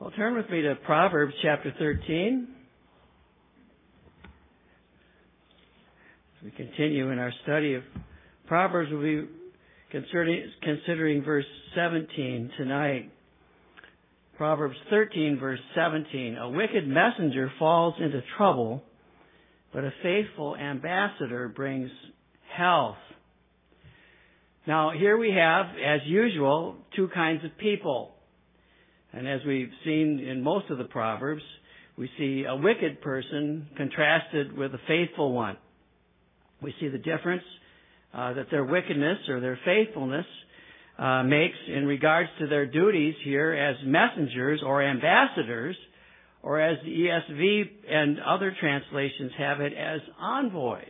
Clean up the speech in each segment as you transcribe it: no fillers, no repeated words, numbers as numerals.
Well, turn with me to Proverbs chapter 13. As we continue in our study of Proverbs, we'll be considering verse 17 tonight. Proverbs 13, verse 17. A wicked messenger falls into trouble, but a faithful ambassador brings health. Now, here we have, as usual, two kinds of people. And as we've seen in most of the Proverbs, we see a wicked person contrasted with a faithful one. We see the difference that their wickedness or their faithfulness makes in regards to their duties here as messengers or ambassadors, or as the ESV and other translations have it, as envoys.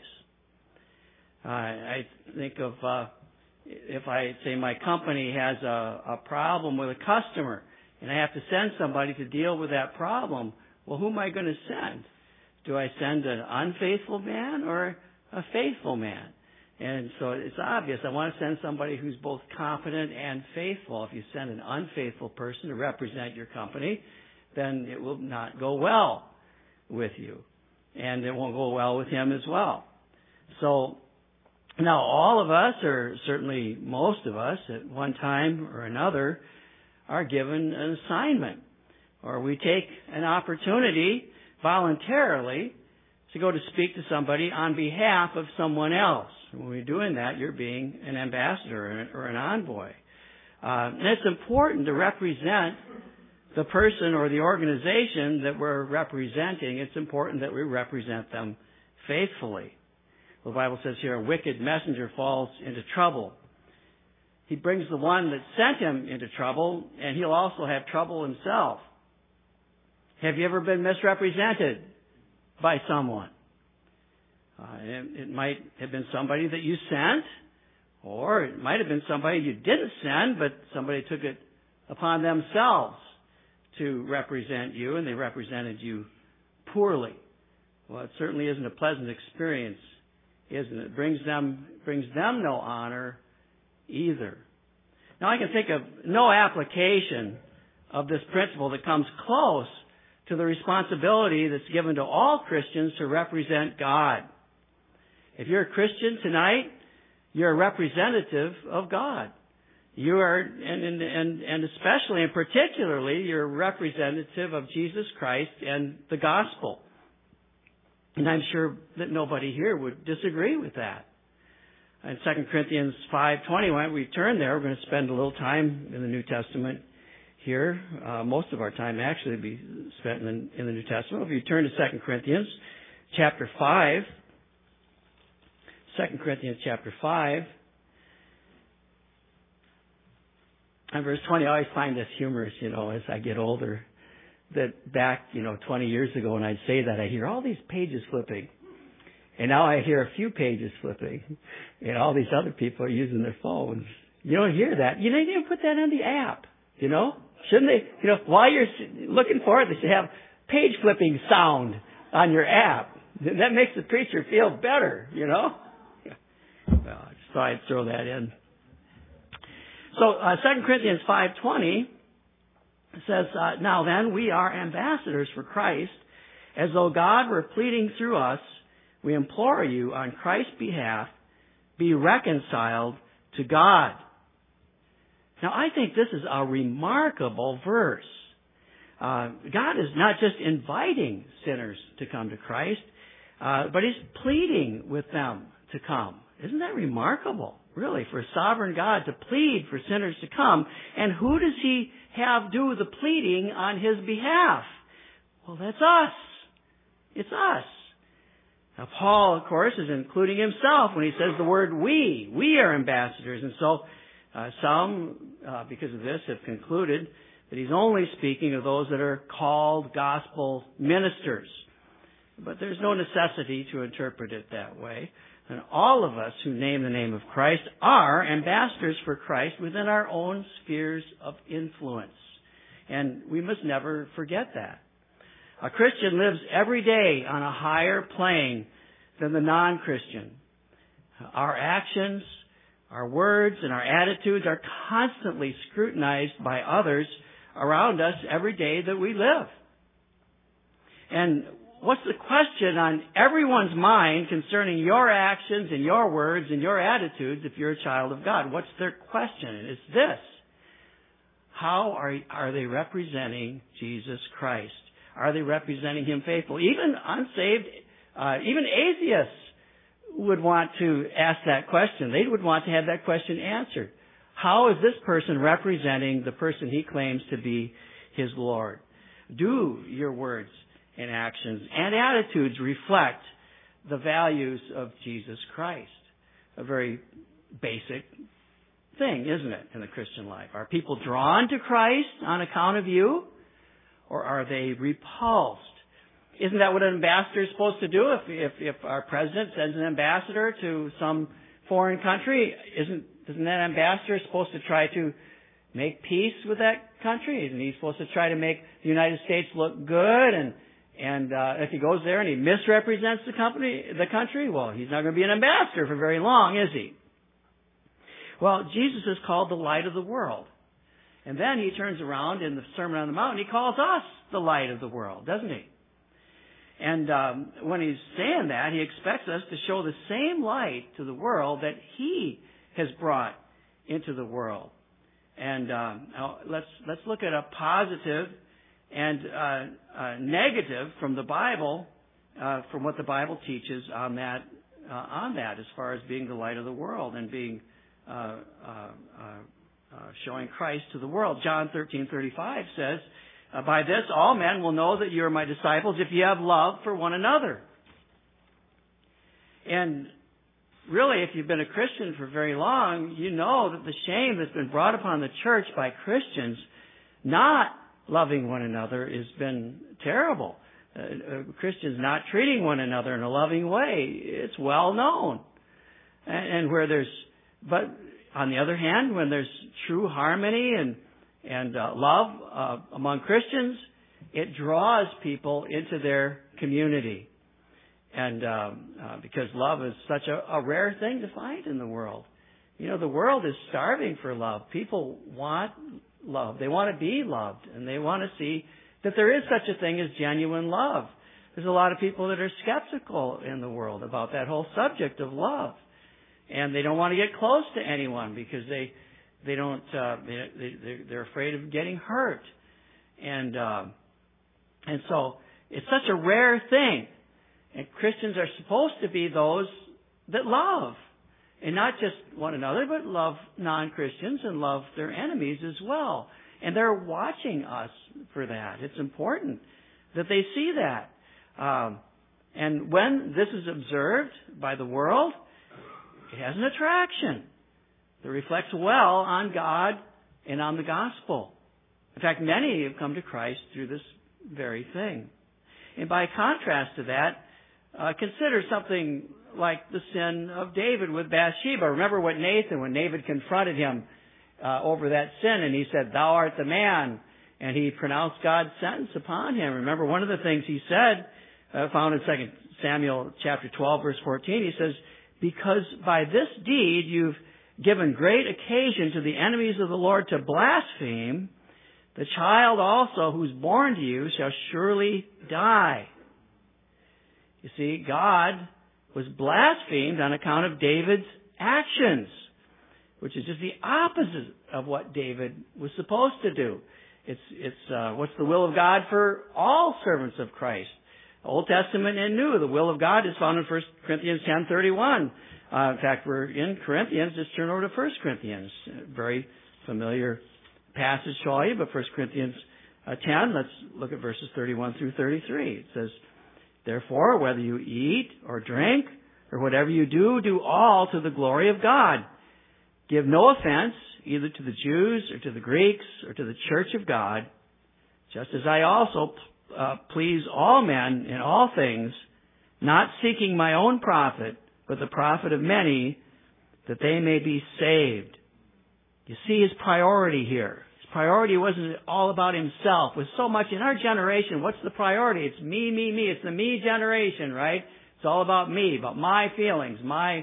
I think of if I say my company has a problem with a customer, and I have to send somebody to deal with that problem. Well, who am I going to send? Do I send an unfaithful man or a faithful man? And so it's obvious. I want to send somebody who's both competent and faithful. If you send an unfaithful person to represent your company, then it will not go well with you. And it won't go well with him as well. So now all of us, or certainly most of us, at one time or another, are given an assignment, or we take an opportunity voluntarily to go to speak to somebody on behalf of someone else. When we're doing that, you're being an ambassador or an envoy. And it's important to represent the person or the organization that we're representing. It's important that we represent them faithfully. The Bible says here, a wicked messenger falls into trouble. He brings the one that sent him into trouble, and he'll also have trouble himself. Have you ever been misrepresented by someone? It might have been somebody that you sent, or it might have been somebody you didn't send, but somebody took it upon themselves to represent you, and they represented you poorly. Well, it certainly isn't a pleasant experience, isn't it? It brings them no honor either. Now, I can think of no application of this principle that comes close to the responsibility that's given to all Christians to represent God. If you're a Christian tonight, you're a representative of God. You are, and especially and particularly, you're a representative of Jesus Christ and the gospel. And I'm sure that nobody here would disagree with that. In 2 Corinthians 5:20, when we turn there, we're going to spend a little time in the New Testament here. Most of our time actually will be spent in the New Testament. If you turn to 2 Corinthians chapter 5, 2 Corinthians chapter 5, and verse 20, I always find this humorous, as I get older, that back, 20 years ago when I'd say that, I hear all these pages flipping. And now I hear a few pages flipping, and all these other people are using their phones. You don't hear that. You need to put that on the app, Shouldn't they, while you're looking for it, they should have page flipping sound on your app. That makes the preacher feel better, Well, I just thought I'd throw that in. So 2 Corinthians 5:20 says, now then, we are ambassadors for Christ, as though God were pleading through us. We implore you on Christ's behalf, be reconciled to God. Now, I think this is a remarkable verse. God is not just inviting sinners to come to Christ, but He's pleading with them to come. Isn't that remarkable, really, for a sovereign God to plead for sinners to come? And who does He have do the pleading on His behalf? Well, that's us. It's us. Now, Paul, of course, is including himself when he says the word we. We are ambassadors. And so some, because of this, have concluded that he's only speaking of those that are called gospel ministers. But there's no necessity to interpret it that way. And all of us who name the name of Christ are ambassadors for Christ within our own spheres of influence. And we must never forget that. A Christian lives every day on a higher plane than the non-Christian. Our actions, our words, and our attitudes are constantly scrutinized by others around us every day that we live. And what's the question on everyone's mind concerning your actions and your words and your attitudes if you're a child of God? What's their question? And it's this: how are they representing Jesus Christ? Are they representing Him faithfully? Even unsaved, even atheists would want to ask that question. They would want to have that question answered. How is this person representing the person he claims to be his Lord? Do your words and actions and attitudes reflect the values of Jesus Christ? A very basic thing, isn't it, in the Christian life? Are people drawn to Christ on account of you, or are they repulsed? Isn't that what an ambassador is supposed to do? If our president sends an ambassador to some foreign country, isn't that ambassador supposed to try to make peace with that country? Isn't he supposed to try to make the United States look good? And if he goes there and he misrepresents the country, well, he's not going to be an ambassador for very long, is he? Well, Jesus is called the light of the world. And then he turns around in the Sermon on the Mount and he calls us the light of the world, doesn't he? And when he's saying that, he expects us to show the same light to the world that he has brought into the world. And let's look at a positive and negative from the Bible, from what the Bible teaches on that, as far as being the light of the world and being showing Christ to the world. John 13:35 says, by this all men will know that you are my disciples if you have love for one another. And really, if you've been a Christian for very long, you know that the shame that's been brought upon the church by Christians not loving one another has been terrible. Christians not treating one another in a loving way, it's well known. And but on the other hand, when there's true harmony and love among Christians, it draws people into their community. And because love is such a rare thing to find in the world. You know, the world is starving for love. People want love. They want to be loved, and they want to see that there is such a thing as genuine love. There's a lot of people that are skeptical in the world about that whole subject of love. And they don't want to get close to anyone because they're afraid of getting hurt. And so it's such a rare thing. And Christians are supposed to be those that love. And not just one another, but love non-Christians and love their enemies as well. And they're watching us for that. It's important that they see that. And when this is observed by the world, it has an attraction that reflects well on God and on the gospel. In fact, many have come to Christ through this very thing. And by contrast to that, consider something like the sin of David with Bathsheba. Remember when David confronted him over that sin, and he said, "Thou art the man," and he pronounced God's sentence upon him. Remember, one of the things he said, found in 2 Samuel chapter 12, verse 14, he says, "Because by this deed you've given great occasion to the enemies of the Lord to blaspheme, the child also who's born to you shall surely die." You see, God was blasphemed on account of David's actions, which is just the opposite of what David was supposed to do. It's what's the will of God for all servants of Christ, Old Testament and New. The will of God is found in 1 Corinthians 10:31. In fact, we're in Corinthians. Just turn over to 1 Corinthians. Very familiar passage to all you, but 1 Corinthians 10, let's look at verses 31 through 33. It says, "Therefore, whether you eat or drink or whatever you do, do all to the glory of God. Give no offense either to the Jews or to the Greeks or to the church of God, just as I also please all men in all things, not seeking my own profit, but the profit of many, that they may be saved." You see his priority here. His priority wasn't all about himself. With so much in our generation, what's the priority? It's me, me, me. It's the me generation, right? It's all about me, about my feelings,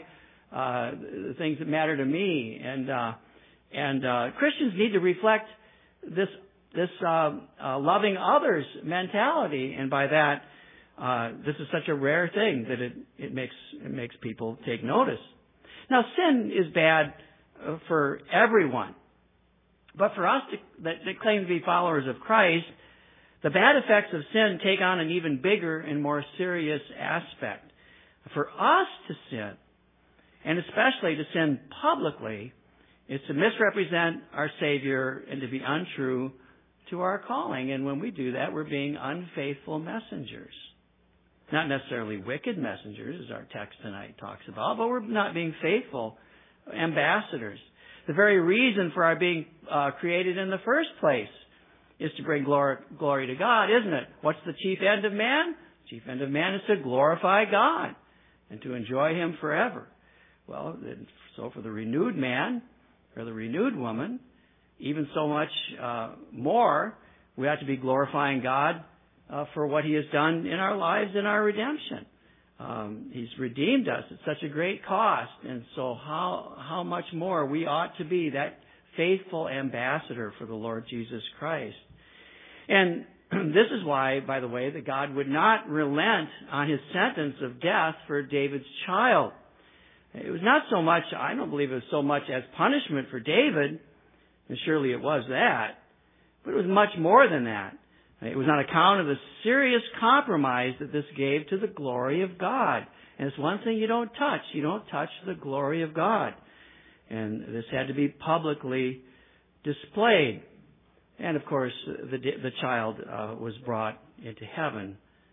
the things that matter to me. And Christians need to reflect this loving others mentality, and by that, this is such a rare thing that it makes people take notice. Now, sin is bad for everyone, but for us that claim to be followers of Christ, the bad effects of sin take on an even bigger and more serious aspect. For us to sin, and especially to sin publicly, is to misrepresent our Savior and to be untrue to our calling. And when we do that, we're being unfaithful messengers. Not necessarily wicked messengers, as our text tonight talks about, but we're not being faithful ambassadors. The very reason for our being created in the first place is to bring glory to God, isn't it? What's the chief end of man? The chief end of man is to glorify God and to enjoy Him forever. Well, so for the renewed man or the renewed woman, even so much more, we ought to be glorifying God for what He has done in our lives in our redemption. He's redeemed us at such a great cost, and so how much more we ought to be that faithful ambassador for the Lord Jesus Christ. And this is why, by the way, that God would not relent on His sentence of death for David's child. It was not so much, I don't believe it was so much as punishment for David, and surely it was that, but it was much more than that. It was on account of the serious compromise that this gave to the glory of God. And it's one thing you don't touch. You don't touch the glory of God. And this had to be publicly displayed. And of course, the child was brought into heaven.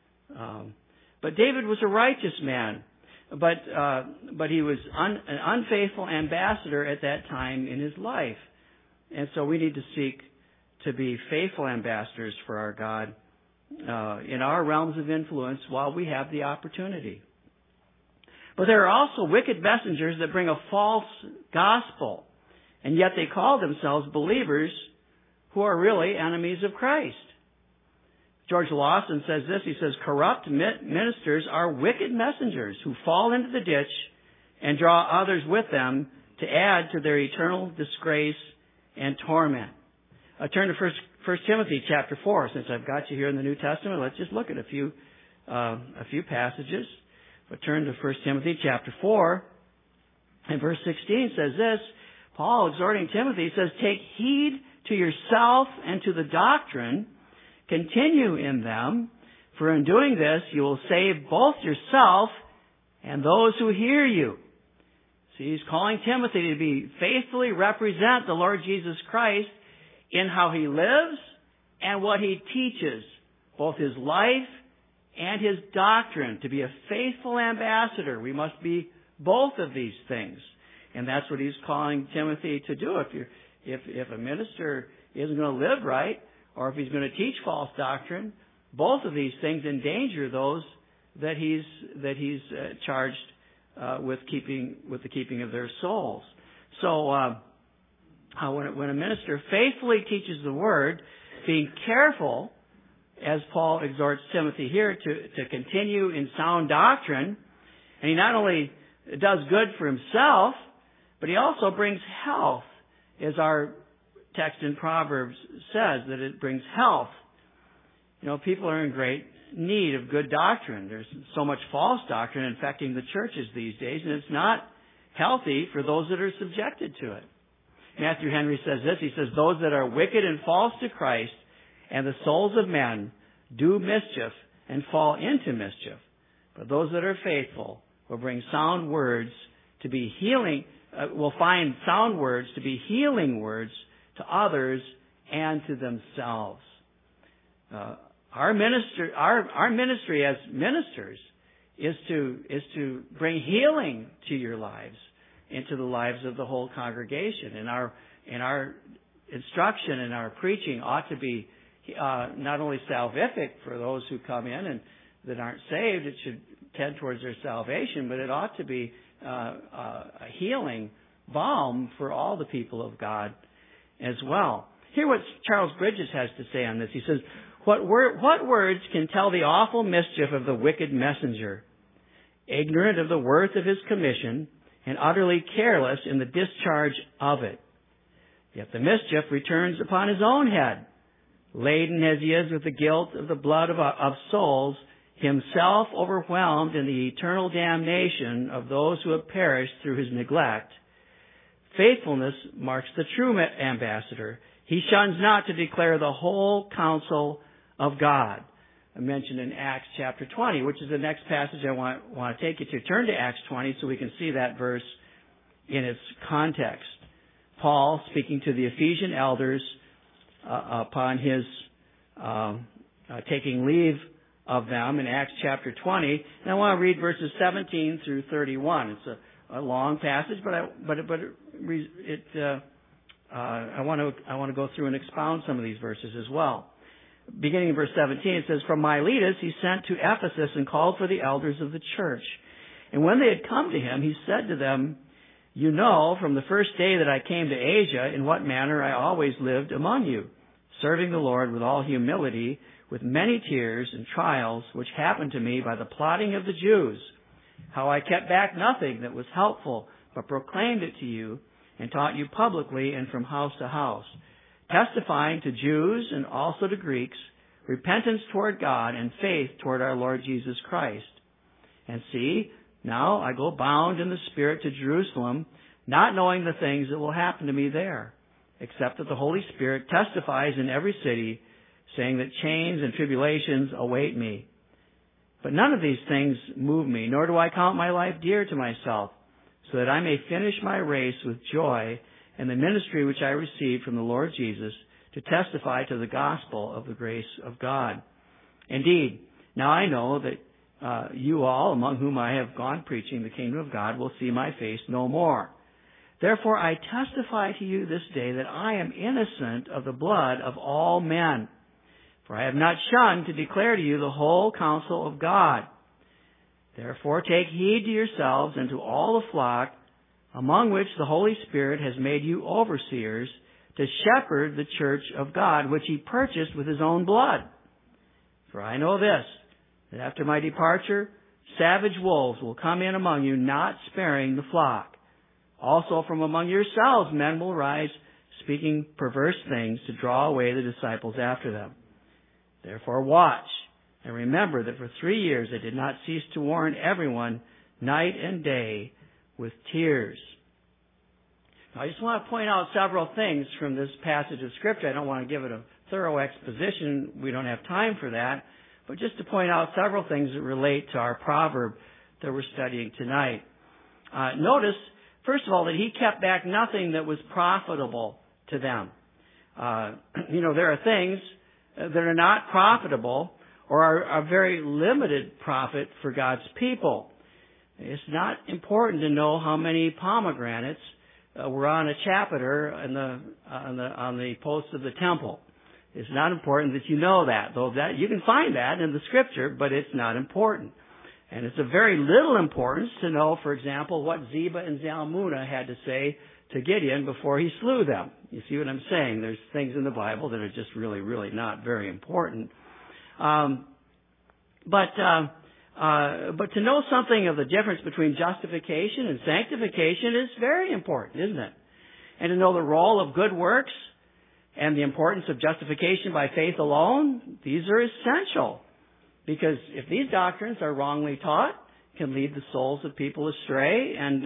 But David was a righteous man. But he was an unfaithful ambassador at that time in his life. And so we need to seek to be faithful ambassadors for our God in our realms of influence while we have the opportunity. But there are also wicked messengers that bring a false gospel, and yet they call themselves believers who are really enemies of Christ. George Lawson says this, he says, corrupt ministers are wicked messengers who fall into the ditch and draw others with them to add to their eternal disgrace and torment. Turn to 1 Timothy chapter 4. Since I've got you here in the New Testament, let's just look at a few passages. But turn to 1 Timothy chapter 4, and verse 16 says this, Paul exhorting Timothy says, take heed to yourself and to the doctrine, continue in them, for in doing this you will save both yourself and those who hear you. See, he's calling Timothy to be faithfully represent the Lord Jesus Christ in how He lives and what He teaches, both His life and His doctrine. To be a faithful ambassador, we must be both of these things. And that's what he's calling Timothy to do. If a minister isn't going to live right, or if he's going to teach false doctrine, both of these things endanger those that he's charged with the keeping of their souls. So when a minister faithfully teaches the Word, being careful, as Paul exhorts Timothy here, to continue in sound doctrine, and he not only does good for himself, but he also brings health, as our text in Proverbs says, that it brings health. You know, people are in great need of good doctrine. There's so much false doctrine infecting the churches these days, and it's not healthy for those that are subjected to it. Matthew Henry says this, he says, those that are wicked and false to Christ and the souls of men do mischief and fall into mischief. But those that are faithful will bring sound words to be healing, will find sound words to be healing words to others and to themselves. Our ministry as ministers is to bring healing to your lives, into the lives of the whole congregation. And our instruction and our preaching ought to be not only salvific for those who come in and that aren't saved, it should tend towards their salvation, but it ought to be a healing balm for all the people of God as well. Hear what Charles Bridges has to say on this. He says, what words can tell the awful mischief of the wicked messenger, ignorant of the worth of his commission and utterly careless in the discharge of it? Yet the mischief returns upon his own head, laden as he is with the guilt of the blood of souls, himself overwhelmed in the eternal damnation of those who have perished through his neglect. Faithfulness marks the true ambassador. He shuns not to declare the whole counsel of God. I mentioned in Acts chapter 20, which is the next passage I want to take you to. Turn to Acts 20 so we can see that verse in its context. Paul, speaking to the Ephesian elders upon his taking leave of them in Acts chapter 20. And I want to read verses 17 through 31. It's a long passage, but I want to go through and expound some of these verses as well. Beginning in verse 17, it says, "From Miletus he sent to Ephesus and called for the elders of the church. And when they had come to him, he said to them, 'You know from the first day that I came to Asia in what manner I always lived among you, serving the Lord with all humility, with many tears and trials which happened to me by the plotting of the Jews, how I kept back nothing that was helpful, but proclaimed it to you and taught you publicly and from house to house, testifying to Jews and also to Greeks, repentance toward God and faith toward our Lord Jesus Christ. And see, now I go bound in the Spirit to Jerusalem, not knowing the things that will happen to me there, except that the Holy Spirit testifies in every city, saying that chains and tribulations await me. But none of these things move me, nor do I count my life dear to myself, so that I may finish my race with joy and the ministry which I received from the Lord Jesus to testify to the gospel of the grace of God. Indeed, now I know that you all, among whom I have gone preaching the kingdom of God, will see my face no more. Therefore I testify to you this day that I am innocent of the blood of all men. For I have not shunned to declare to you the whole counsel of God. Therefore take heed to yourselves and to all the flock, among which the Holy Spirit has made you overseers, to shepherd the church of God, which he purchased with his own blood. For I know this, that after my departure, savage wolves will come in among you, not sparing the flock. Also from among yourselves men will rise, speaking perverse things to draw away the disciples after them. Therefore watch, and remember that for 3 years I did not cease to warn everyone, night and day, with tears." Now, I just want to point out several things from this passage of Scripture. I don't want to give it a thorough exposition. We don't have time for that. But just to point out several things that relate to our proverb that we're studying tonight. Notice, first of all, that he kept back nothing that was profitable to them. There are things that are not profitable or are very limited profit for God's people. It's not important to know how many pomegranates were on a chapiter on the posts of the temple. It's not important that you know that, though that you can find that in the Scripture, but it's not important. And it's of very little importance to know, for example, what Zebah and Zalmunna had to say to Gideon before he slew them. You see what I'm saying? There's things in the Bible that are just really, really not very important. But to know something of the difference between justification and sanctification is very important, isn't it? And to know the role of good works and the importance of justification by faith alone, these are essential. Because if these doctrines are wrongly taught, it can lead the souls of people astray and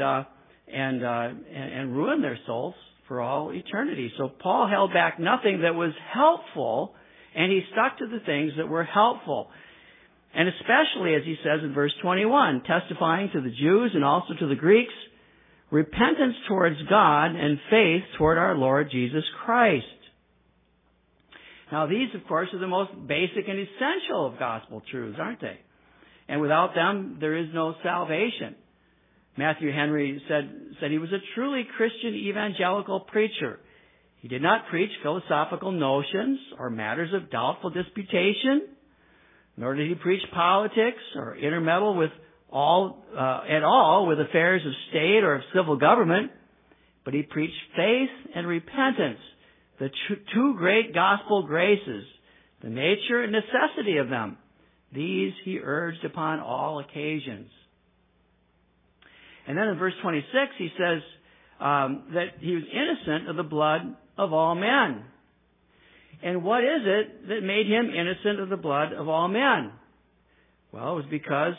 ruin their souls for all eternity. So Paul held back nothing that was helpful, and he stuck to the things that were helpful. And especially, as he says in verse 21, testifying to the Jews and also to the Greeks, repentance towards God and faith toward our Lord Jesus Christ. Now these, of course, are the most basic and essential of gospel truths, aren't they? And without them, there is no salvation. Matthew Henry said he was a truly Christian evangelical preacher. He did not preach philosophical notions or matters of doubtful disputation, nor did he preach politics or intermeddle with at all with affairs of state or of civil government, but he preached faith and repentance, the two great gospel graces, the nature and necessity of them. These he urged upon all occasions. And then in verse 26 he says that he was innocent of the blood of all men. And what is it that made him innocent of the blood of all men? Well, it was because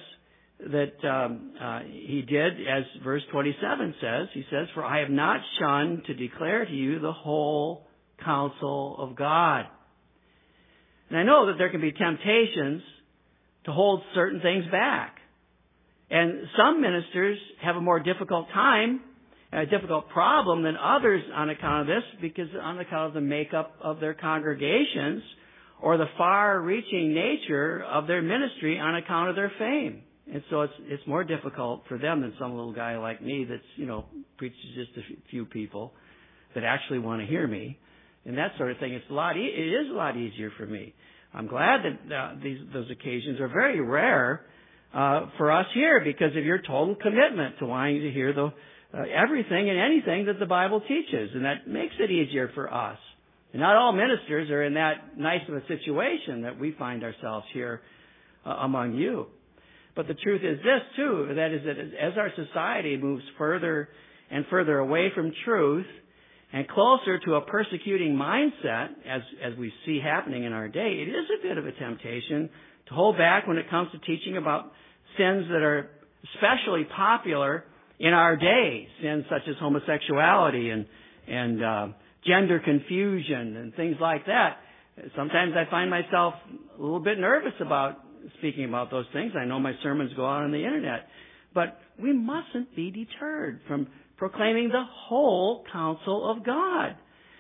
that he did, as verse 27 says, he says, "For I have not shunned to declare to you the whole counsel of God." And I know that there can be temptations to hold certain things back. And some ministers have a more difficult time, a difficult problem than others on account of this, because on account of the makeup of their congregations or the far-reaching nature of their ministry on account of their fame. And so it's more difficult for them than some little guy like me that's, preaches just a few people that actually want to hear me and that sort of thing. It is a lot easier for me. I'm glad that those occasions are very rare for us here because of your total commitment to wanting to hear everything and anything that the Bible teaches, and that makes it easier for us. And not all ministers are in that nice of a situation that we find ourselves here among you. But the truth is this, too, that is that as our society moves further and further away from truth and closer to a persecuting mindset, as we see happening in our day, it is a bit of a temptation to hold back when it comes to teaching about sins that are especially popular in our day, sins such as homosexuality and gender confusion and things like that. Sometimes I find myself a little bit nervous about speaking about those things. I know my sermons go out on the internet. But we mustn't be deterred from proclaiming the whole counsel of God.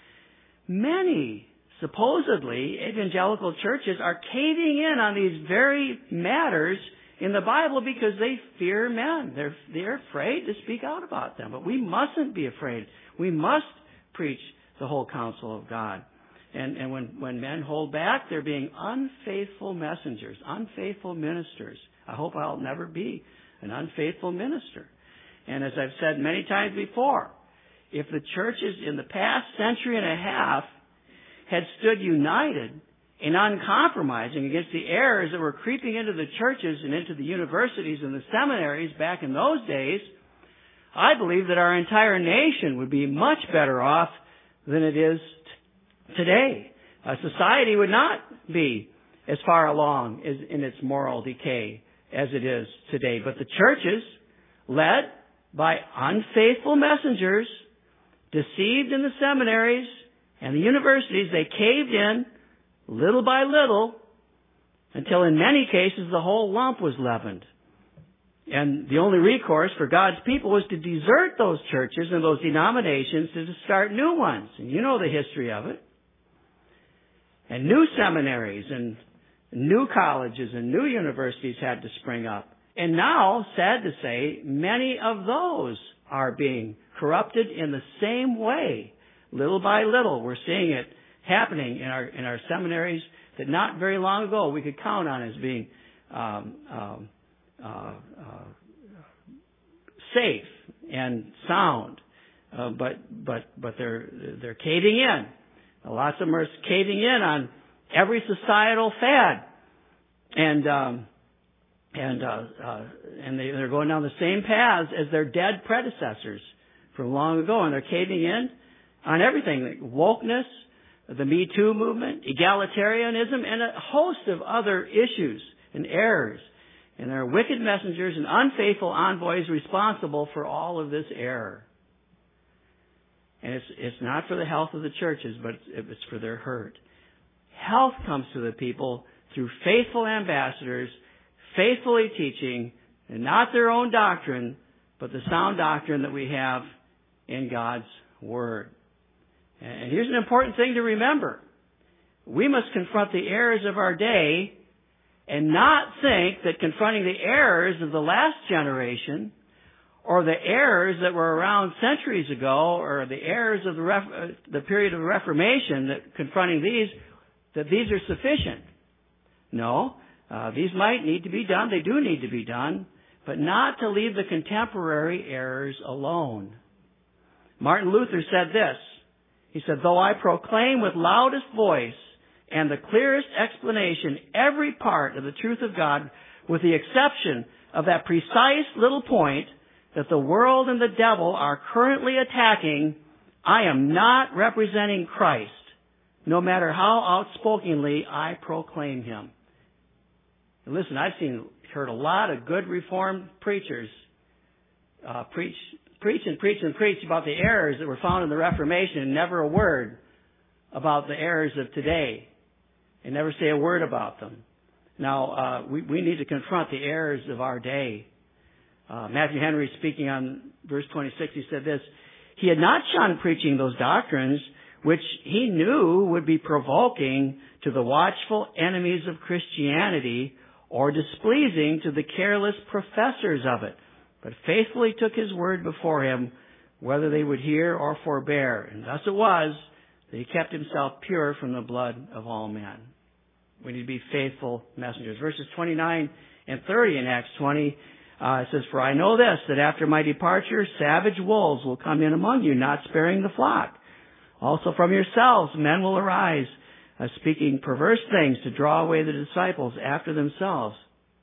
Many, supposedly, evangelical churches are caving in on these very matters in the Bible because they fear men. They're afraid to speak out about them. But we mustn't be afraid. We must preach the whole counsel of God. And when men hold back, they're being unfaithful messengers, unfaithful ministers. I hope I'll never be an unfaithful minister. And as I've said many times before, if the churches in the past century and a half had stood united and uncompromising against the errors that were creeping into the churches and into the universities and the seminaries back in those days, I believe that our entire nation would be much better off than it is today. Society would not be as far along in its moral decay as it is today. But the churches, led by unfaithful messengers, deceived in the seminaries and the universities, they caved in little by little until in many cases the whole lump was leavened. And the only recourse for God's people was to desert those churches and those denominations to start new ones. And you know the history of it. And new seminaries and new colleges and new universities had to spring up. And now, sad to say, many of those are being corrupted in the same way. Little by little, we're seeing it happening in our seminaries that not very long ago we could count on as being safe and sound, but they're caving in. Lots of them are caving in on every societal fad, and they're going down the same paths as their dead predecessors from long ago, and they're caving in on everything, like wokeness, the Me Too movement, egalitarianism, and a host of other issues and errors. And there are wicked messengers and unfaithful envoys responsible for all of this error. And it's not for the health of the churches, but it's for their hurt. Health comes to the people through faithful ambassadors, faithfully teaching, and not their own doctrine, but the sound doctrine that we have in God's Word. And here's an important thing to remember. We must confront the errors of our day and not think that confronting the errors of the last generation or the errors that were around centuries ago or the errors of the period of the Reformation, that confronting these are sufficient. No, these might need to be done. They do need to be done, but not to leave the contemporary errors alone. Martin Luther said this. He said, "Though I proclaim with loudest voice and the clearest explanation every part of the truth of God, with the exception of that precise little point that the world and the devil are currently attacking, I am not representing Christ, no matter how outspokenly I proclaim him. And listen, I've heard a lot of good Reformed preachers preach about the errors that were found in the Reformation, and never a word about the errors of today, and never say a word about them. Now, we need to confront the errors of our day. Matthew Henry, speaking on verse 26, he said this: "He had not shunned preaching those doctrines which he knew would be provoking to the watchful enemies of Christianity or displeasing to the careless professors of it, but faithfully took his word before him, whether they would hear or forbear. And thus it was that he kept himself pure from the blood of all men." We need to be faithful messengers. Verses 29 and 30 in Acts 20, it says, "For I know this, that after my departure, savage wolves will come in among you, not sparing the flock. Also from yourselves men will arise, speaking perverse things to draw away the disciples after themselves."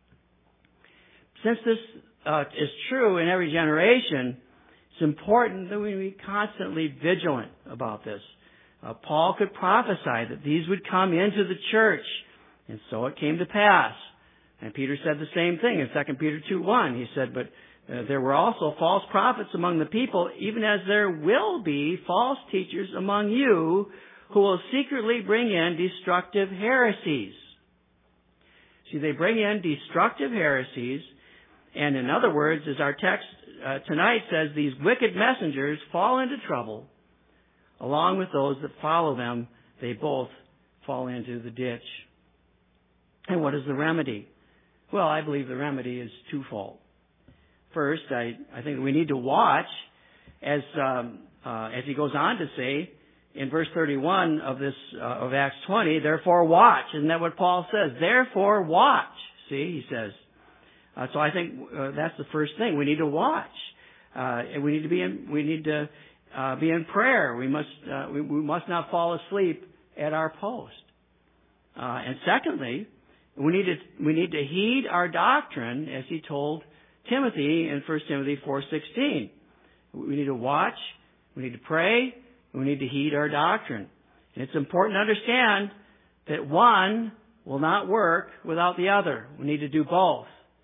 Since this is true in every generation, it's important that we be constantly vigilant about this. Paul could prophesy that these would come into the church, and so it came to pass. And Peter said the same thing in 2 Peter 2:1. He said, "But there were also false prophets among the people, even as there will be false teachers among you who will secretly bring in destructive heresies." See, they bring in destructive heresies, and in other words, as our text tonight says, these wicked messengers fall into trouble. Along with those that follow them, they both fall into the ditch. And what is the remedy? Well, I believe the remedy is twofold. First, I think we need to watch, as he goes on to say in verse 31 of Acts 20. Therefore, watch. Isn't that what Paul says? Therefore, watch. See, he says. So I think that's the first thing. We need to watch. And we need to be in prayer. We must not fall asleep at our post. And secondly, we need to heed our doctrine, as he told Timothy in 1 Timothy 4:16. We need to watch, we need to pray, and we need to heed our doctrine. And it's important to understand that one will not work without the other. We need to do both.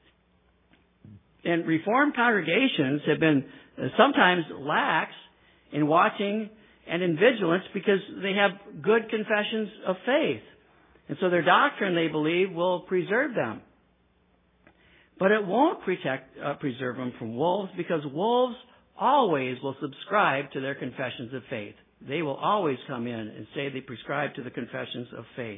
And Reformed congregations have been sometimes lax in watching and in vigilance because they have good confessions of faith. And so their doctrine, they believe, will preserve them. But it won't preserve them from wolves, because wolves always will subscribe to their confessions of faith. They will always come in and say they prescribe to the confessions of faith.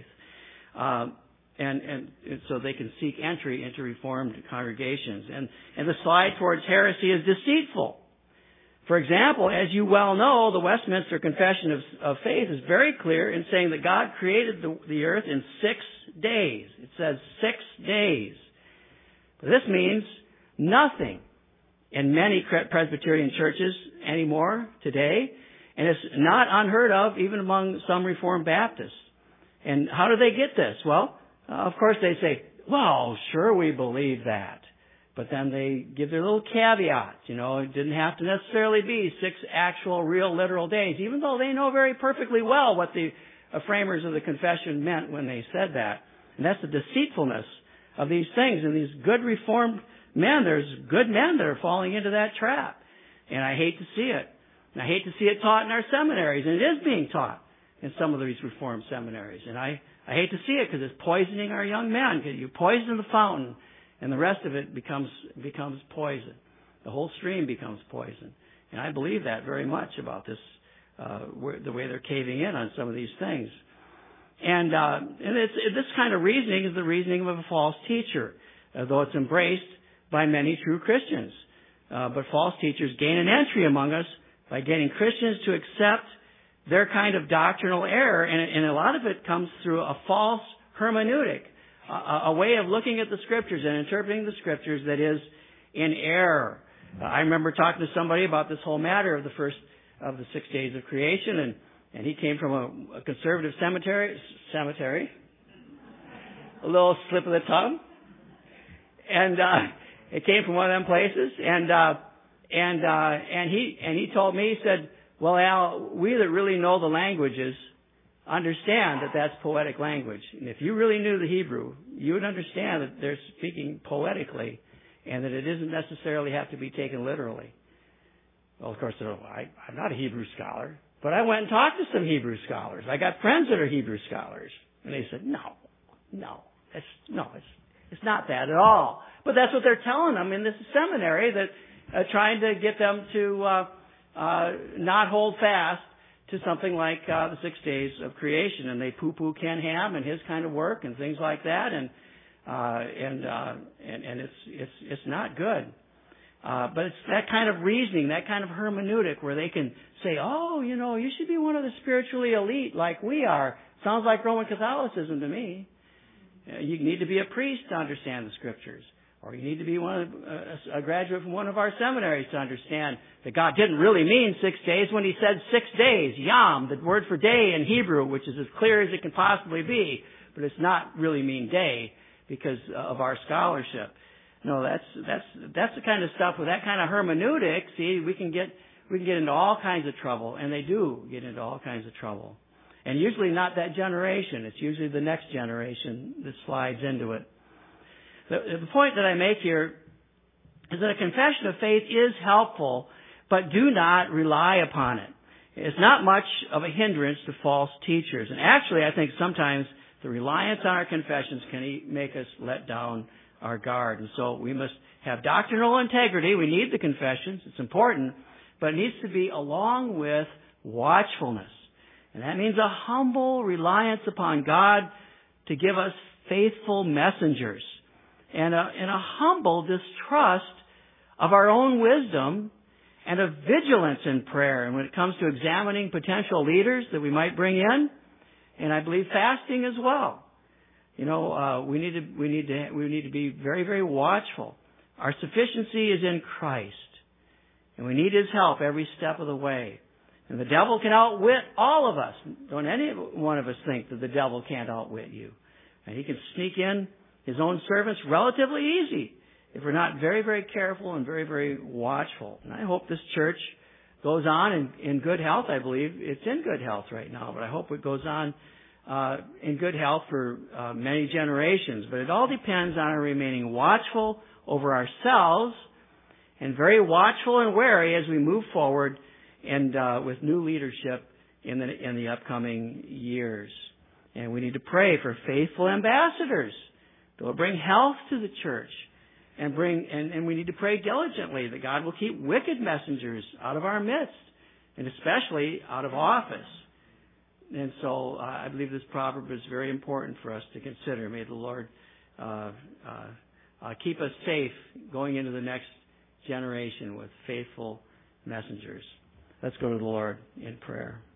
And so they can seek entry into Reformed congregations. And the slide towards heresy is deceitful. For example, as you well know, the Westminster Confession of Faith is very clear in saying that God created the earth in 6 days. It says 6 days. But this means nothing in many Presbyterian churches anymore today, and it's not unheard of even among some Reformed Baptists. And how do they get this? Well, of course they say, well, sure, we believe that. But then they give their little caveats. It didn't have to necessarily be 6 actual, real, literal days, even though they know very perfectly well what the framers of the confession meant when they said that. And that's the deceitfulness of these things. And these good Reformed men, there's good men that are falling into that trap. And I hate to see it. And I hate to see it taught in our seminaries. And it is being taught in some of these Reformed seminaries. And I hate to see it because it's poisoning our young men. Because you poison the fountain, and the rest of it becomes poison. The whole stream becomes poison. And I believe that very much about this, the way they're caving in on some of these things. And this kind of reasoning is the reasoning of a false teacher, though it's embraced by many true Christians. But false teachers gain an entry among us by getting Christians to accept their kind of doctrinal error, and a lot of it comes through a false hermeneutic, a way of looking at the Scriptures and interpreting the Scriptures that is in error. I remember talking to somebody about this whole matter of the first of the 6 days of creation, and he came from a conservative cemetery, a little slip of the tongue, and it came from one of them places, and he told me, he said, "Well, Al, we that really know the languages, understand that that's poetic language. And if you really knew the Hebrew, you would understand that they're speaking poetically and that it doesn't necessarily have to be taken literally. Well, of course, I'm not a Hebrew scholar, but I went and talked to some Hebrew scholars. I got friends that are Hebrew scholars. And they said, it's not that at all. But that's what they're telling them in this seminary, that trying to get them to not hold fast to something like the 6 days of creation, and they poo-poo Ken Ham and his kind of work and things like that, and it's not good. But it's that kind of reasoning, that kind of hermeneutic, where they can say, "Oh, you should be one of the spiritually elite like we are." Sounds like Roman Catholicism to me. You need to be a priest to understand the Scriptures. Or you need to be a graduate from one of our seminaries to understand that God didn't really mean 6 days when He said 6 days. Yom, the word for day in Hebrew, which is as clear as it can possibly be, but it's not really mean day because of our scholarship. No, that's the kind of stuff with that kind of hermeneutic. See, we can get into all kinds of trouble, and they do get into all kinds of trouble. And usually not that generation. It's usually the next generation that slides into it. The point that I make here is that a confession of faith is helpful, but do not rely upon it. It's not much of a hindrance to false teachers. And actually, I think sometimes the reliance on our confessions can make us let down our guard. And so we must have doctrinal integrity. We need the confessions. It's important. But it needs to be along with watchfulness. And that means a humble reliance upon God to give us faithful messengers. And a humble distrust of our own wisdom and a vigilance in prayer. And when it comes to examining potential leaders that we might bring in, and I believe fasting as well. We need to be very, very watchful. Our sufficiency is in Christ, and we need His help every step of the way. And the devil can outwit all of us. Don't any one of us think that the devil can't outwit you. And he can sneak in his own servants relatively easy if we're not very, very careful and very, very watchful. And I hope this church goes on in good health. I believe it's in good health right now, but I hope it goes on in good health for many generations. But it all depends on our remaining watchful over ourselves and very watchful and wary as we move forward and with new leadership in the upcoming years. And we need to pray for faithful ambassadors that will bring health to the church, and we need to pray diligently that God will keep wicked messengers out of our midst, and especially out of office. And so I believe this proverb is very important for us to consider. May the Lord keep us safe going into the next generation with faithful messengers. Let's go to the Lord in prayer.